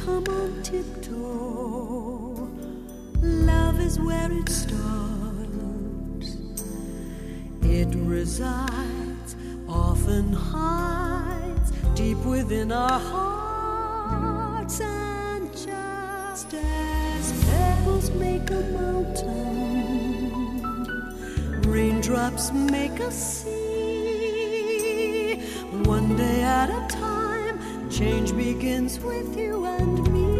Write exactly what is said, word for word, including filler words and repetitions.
come on tiptoe. Love is where it starts. It resides, often hides, deep within our hearts. And just as pebbles make a mountain, raindrops make a sea, one day at a time, change begins with you and me.